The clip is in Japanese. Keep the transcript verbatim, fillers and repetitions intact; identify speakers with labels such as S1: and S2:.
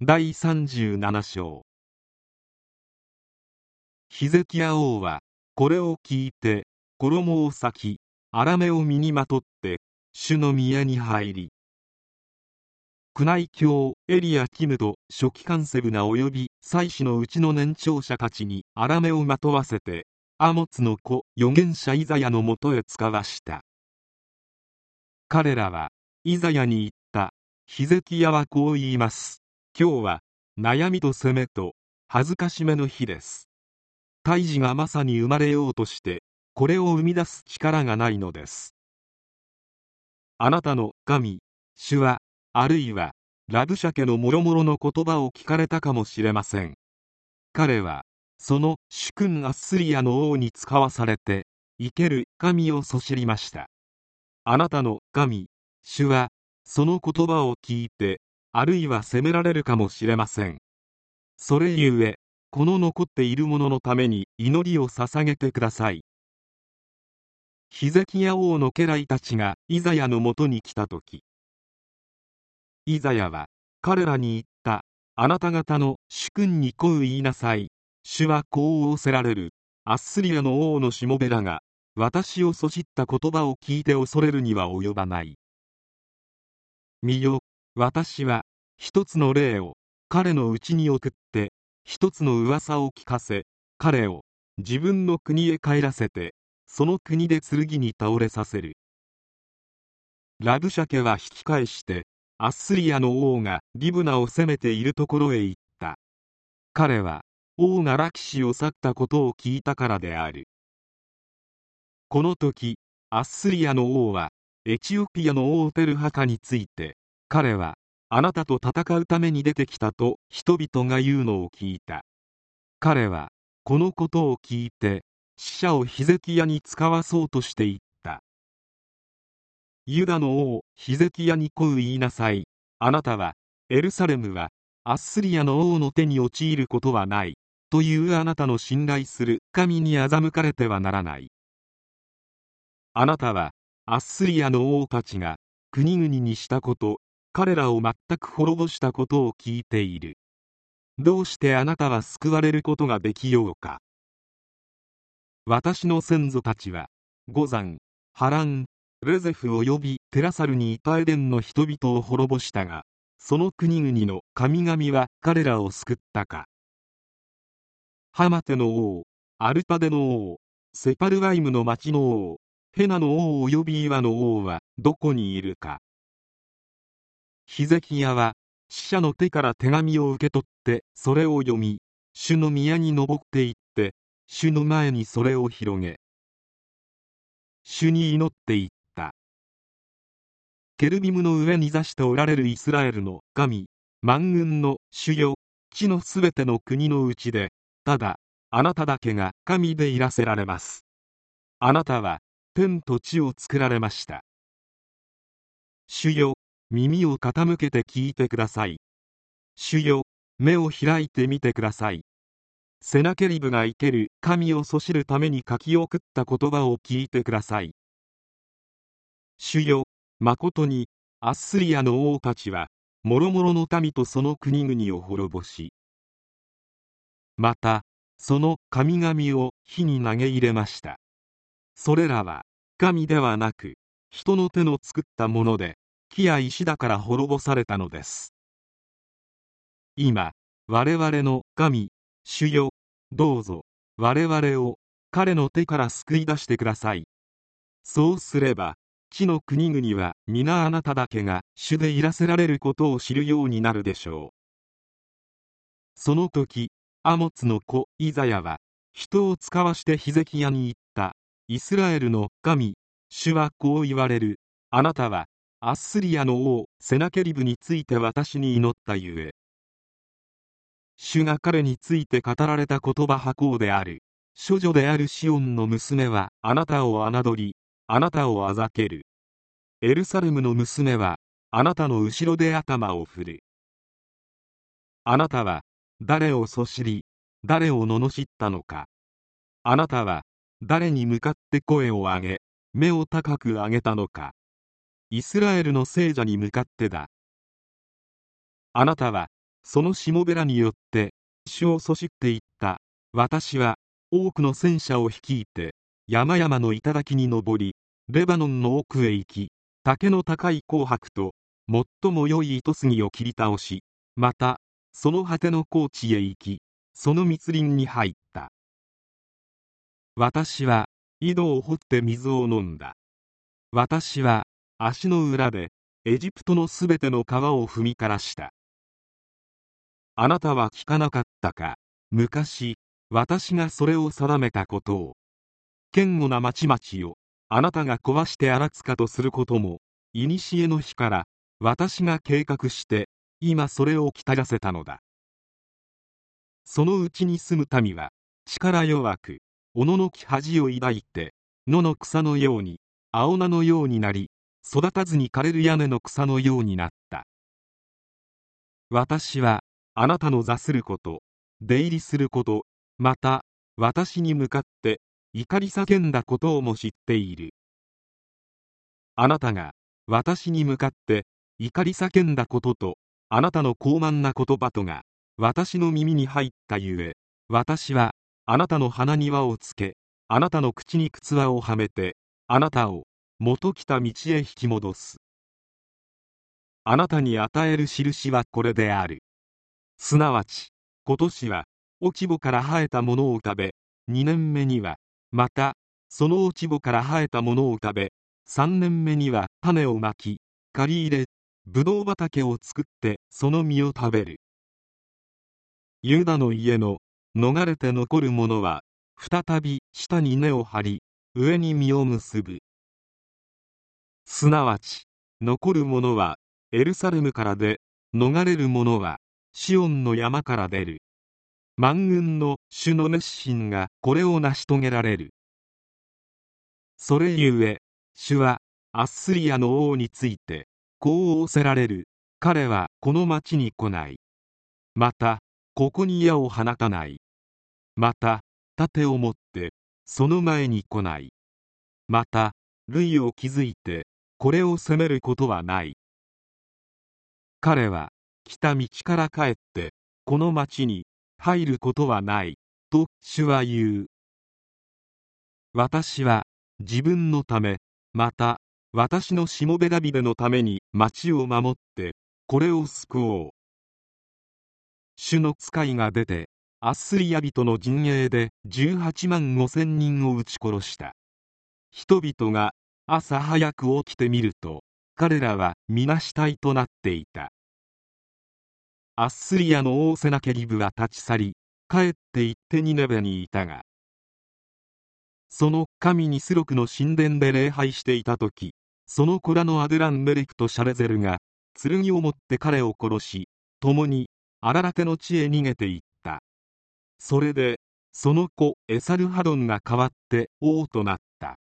S1: だいさんじゅうなな章。ヒゼキヤ王はこれを聞いて、衣を裂き、荒目を身にまとって主の宮に入り、宮内卿エリアキムと書記官セブナおよび祭司のうちの年長者たちに荒目をまとわせて、アモツの子預言者イザヤのもとへ使わした。彼らはイザヤに言った。ヒゼキヤはこう言います。今日は悩みと責めと恥ずかしめの日です。胎児がまさに生まれようとしてこれを生み出す力がないのです。あなたの神主は、あるいはラブシャケのもろもろの言葉を聞かれたかもしれません。彼はその主君アッスリアの王に使わされて生ける神をそしりました。あなたの神主はその言葉を聞いて、あるいは責められるかもしれません。それゆえこの残っている者のために祈りを捧げてください。ヒゼキヤ王の家来たちがイザヤのもとに来たとき、イザヤは彼らに言った。あなた方の主君にこう言いなさい。主はこう仰せられる。アッスリアの王のしもべらが私をそしった言葉を聞いて恐れるには及ばない。見よ、私は一つの霊を彼のうちに送って一つの噂を聞かせ、彼を自分の国へ帰らせて、その国で剣に倒れさせる。ラブシャケは引き返してアッスリアの王がリブナを攻めているところへ行った。彼は王がラキシを去ったことを聞いたからである。この時アッスリアの王はエチオピアの王テルハカについて、彼はあなたと戦うために出てきたと人々が言うのを聞いた。彼はこのことを聞いて使者をヒゼキヤに使わそうとして言った。ユダの王ヒゼキヤにこう言いなさい。あなたはエルサレムはアッスリアの王の手に陥ることはないというあなたの信頼する神に欺かれてはならない。あなたはアッスリアの王たちが国々にしたこと、彼らを全く滅ぼしたことを聞いている。どうしてあなたは救われることができようか。私の先祖たちはゴザン、ハラン、レゼフおよびテラサルにいたエデンの人々を滅ぼしたが、その国々の神々は彼らを救ったか。ハマテの王、アルパデの王、セパルワイムの町の王、ヘナの王およびイワの王はどこにいるか。ヒゼキヤは使者の手から手紙を受け取ってそれを読み、主の宮に登って行って主の前にそれを広げ、主に祈っていった。ケルビムの上に座しておられるイスラエルの神、万軍の主よ、地のすべての国のうちでただあなただけが神でいらせられます。あなたは天と地を作られました。主よ、耳を傾けて聞いてください。主よ、目を開いてみてください。セナケリブが生ける神をそしるために書き送った言葉を聞いてください。主よ、まことにアッスリアの王たちはもろもろの民とその国々を滅ぼし、またその神々を火に投げ入れました。それらは神ではなく人の手の作ったもので、木や石だから滅ぼされたのです。今我々の神主よ、どうぞ我々を彼の手から救い出してください。そうすれば地の国々は皆あなただけが主でいらせられることを知るようになるでしょう。その時アモツの子イザヤは人を使わしてヒゼキヤに言った。イスラエルの神主はこう言われる。あなたはアッスリアの王セナケリブについて私に祈ったゆえ、主が彼について語られた言葉はこうである。処女であるシオンの娘はあなたを侮り、あなたをあざける。エルサレムの娘はあなたの後ろで頭を振る。あなたは誰をそしり、誰を罵ったのか。あなたは誰に向かって声を上げ、目を高く上げたのか。イスラエルの聖者に向かってだ。あなたはそのしもべらによって主をそしっていった。私は多くの戦車を率いて山々の頂に登り、レバノンの奥へ行き、竹の高い紅白と最も良い糸杉を切り倒し、またその果ての高地へ行き、その密林に入った。私は井戸を掘って水を飲んだ。私は足の裏でエジプトのすべての川を踏み枯らした。あなたは聞かなかったか、昔私がそれを定めたことを。堅固な町々をあなたが壊して荒つかとすることも、古の日から私が計画して今それをきたらせたのだ。そのうちに住む民は力弱く、斧の木恥を抱いて、野の草のように青菜のようになり、育たずに枯れる屋根の草のようになった。私はあなたの座すること、出入りすること、また私に向かって怒り叫んだことをも知っている。あなたが私に向かって怒り叫んだことと、あなたの高慢な言葉とが私の耳に入ったゆえ、私はあなたの鼻に輪をつけ、あなたの口に靴輪をはめて、あなたを元来た道へ引き戻す。あなたに与える印はこれである。すなわち今年は落ち穂から生えたものを食べ、にねんめにはまたその落ち穂から生えたものを食べ、さんねんめには種をまき、刈り入れ、ぶどう畑を作ってその実を食べる。ユダの家の逃れて残る者は再び下に根を張り、上に実を結ぶ。すなわち残る者はエルサレムからで、逃れる者はシオンの山から出る。万軍の主の熱心がこれを成し遂げられる。それゆえ主はアッスリアの王についてこう仰せられる。彼はこの町に来ない。またここに矢を放たない。また盾を持ってその前に来ない。また塁を築いてこれを攻めることはない。彼は来た道から帰ってこの町に入ることはないと主は言う。私は自分のため、また私のしもべダビデのために町を守ってこれを救おう。主の使いが出てアッスリア人の陣営でじゅうはちまんごせんにんを撃ち殺した。人々が朝早く起きてみると、彼らは皆死体となっていた。アッスリアの王セナケリブは立ち去り、帰って行ってニネベにいたが、その神ニスロクの神殿で礼拝していた時、その子らのアドゥランメレクとシャレゼルが剣を持って彼を殺し、共にアララテの地へ逃げていった。それでその子エサルハドンが代わって王となった。